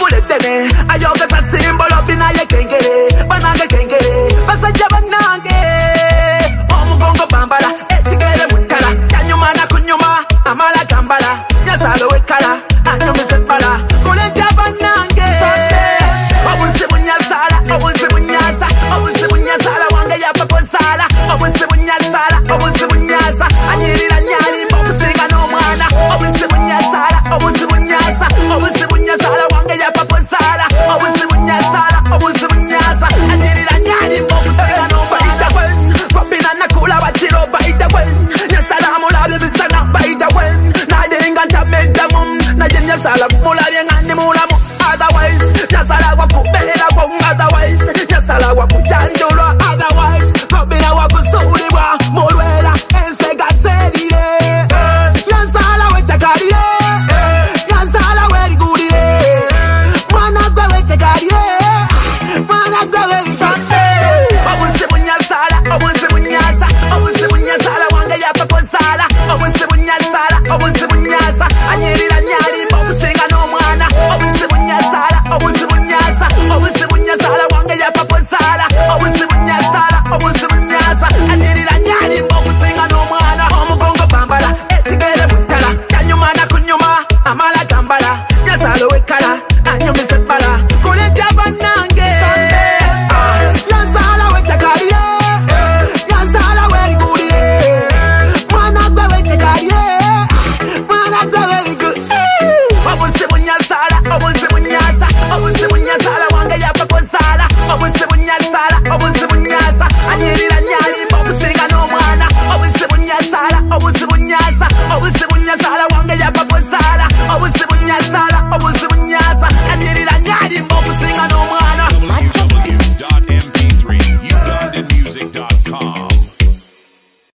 kuletene ayoga sa simbolo binaye kengere banange kengere basajja banange omugongo bambala ekigere mutala kanyuma na kunyuma amala kambala nyasalo wekala anyumise bala kuleta banange obusi bunyasala obusi bunyasa obusi bunyasala wange yapaposala obusi bunyasala obusi bunyasa anyirira nyali obusinga n'omwana obusi bunyasala obusi bunyasa obusi bunyasala wange yapaposala obusi bunyasala obusi bunyasa anyirira nyali obusinga n'omwana kwapina nakula bachiro baita wen nyasala mulabi bisana baita wen nadenga ntamedda mum naje nyasala mulabi ngani mulamu otherwise nyasala wakubera kwa otherwise nyasala